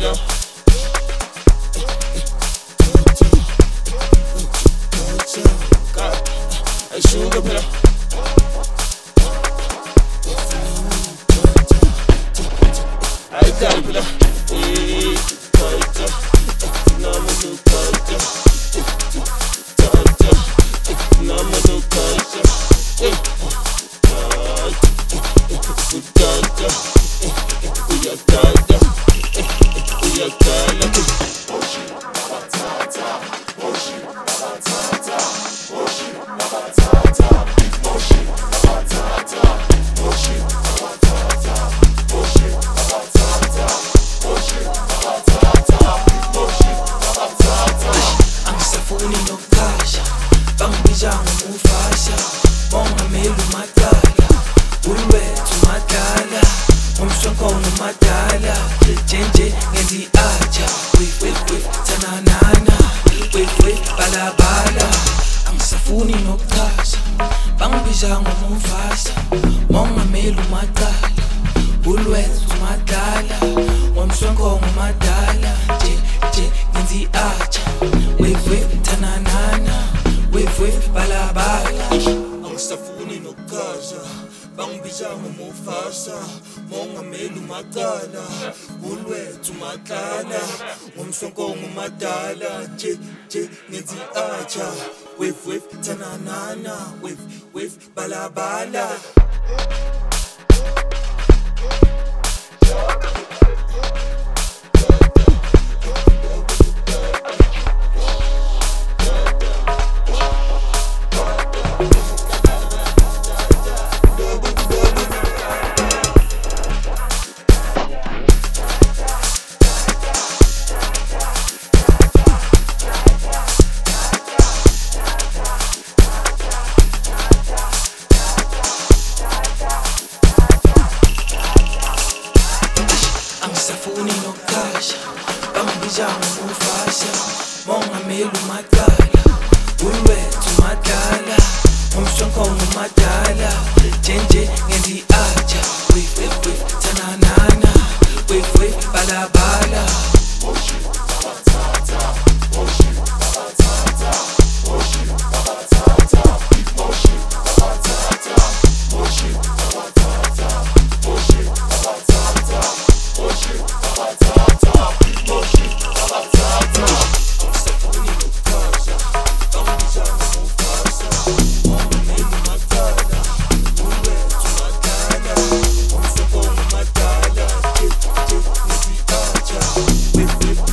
phela. Ayishuka phela. Ayikali phela. Angisafuni nokuqasha, bangibiza ngomufasha, mongameli umadala, ulwethu madala, ngomshwankono madala, njenje ngenza i-aja, wif, tananana, wif, balabala. Angisafuni nokuqasha, bangibiza ngomufasha, mongameli umadala, ulwethu madala, ngomshwankono madala, njenje ngenza i-aja, wif, tananana, wif, balabala. Angisafuni nokuqasha, bangibiza ngomufasa, mongameli umacala, ulwethu madala, ngomshwankono madala, nje ngenza i-aja, wif, tananana, wif, balabala. Angisafuni nokuqasha, bangibiza ngomufasha, mongameli umadala, ulwethu madala, ngomshwankono madala, njenje ngenza i-aja, wif, tananana, wif, balabala. With